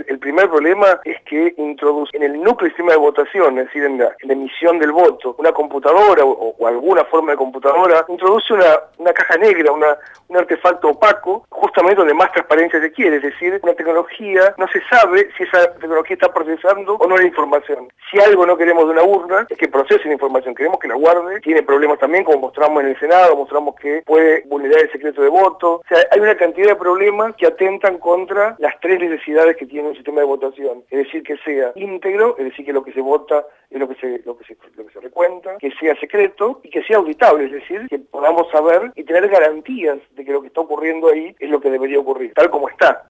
el primer problema es que introduce en el núcleo del sistema de votación, es decir, en la emisión del voto, una computadora o alguna forma de computadora, introduce una caja negra, un artefacto opaco, justamente donde más transparencia se quiere, es decir, una tecnología, no se sabe si esa tecnología está procesando o no la información. Si algo no queremos de una urna, es que procese la información, queremos que la guarde, tiene problemas también, como mostramos en el Senado, mostramos que puede vulnerar el secreto de voto, o sea, hay una cantidad de problemas que atentan contra las tres necesidades que tiene un sistema de votación, es decir, que sea íntegro, es decir, que lo que se vota es lo que se recuenta, que sea secreto y que sea auditable, es decir, que podamos saber y tener garantías de que lo que está ocurriendo ahí es lo que debería ocurrir, tal como está.